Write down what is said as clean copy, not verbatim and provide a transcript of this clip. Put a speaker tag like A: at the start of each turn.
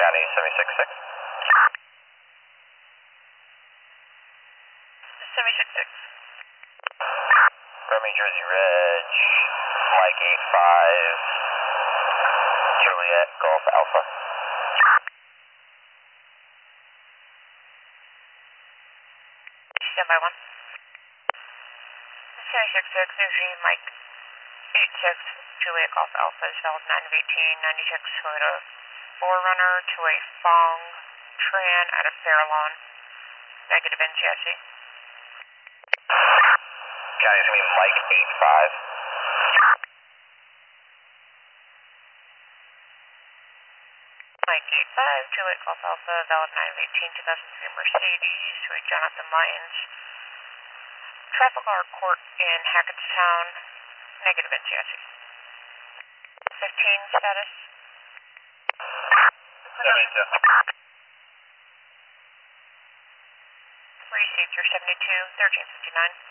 A: County 766.
B: 766.
A: Romeo Jersey Reg, Mike 85, Juliet Golf Alpha.
B: Standby 1. 766, Energy Mike 86, Juliet Golf Alpha is valid 9 of 18, 96 Toyota 4Runner to a Fong Tran at a Fairlawn, negative NCIC.
A: County's going to be Mike 85.
B: Mike 85, Juliet Golf Alpha, valid 9 of 18, 2003 Mercedes to a Jonathan Lyons, Trafalgar Court in Hackettstown, negative NCIC. 15 status.
A: 72.
B: Received your 72, 1359.